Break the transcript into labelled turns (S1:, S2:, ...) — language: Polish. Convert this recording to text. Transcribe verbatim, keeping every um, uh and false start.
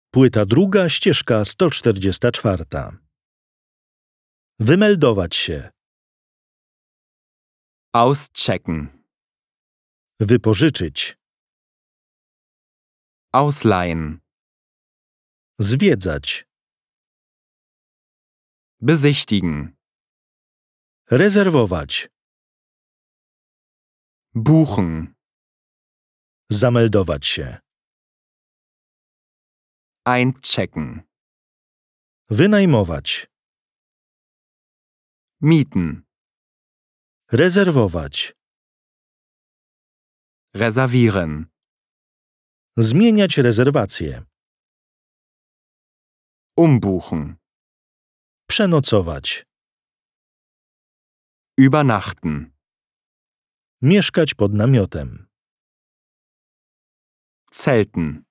S1: Płyta druga, ścieżka sto czterdziesta czwarta. Wymeldować się.
S2: Auschecken.
S1: Wypożyczyć.
S2: Ausleihen.
S1: Zwiedzać.
S2: Besichtigen.
S1: Rezerwować.
S2: Buchen.
S1: Zameldować się.
S2: Einchecken.
S1: Wynajmować.
S2: Mieten.
S1: Rezerwować.
S2: Reservieren.
S1: Zmieniać rezerwację.
S2: Umbuchen.
S1: Przenocować.
S2: Übernachten.
S1: Mieszkać pod namiotem.
S2: Zelten.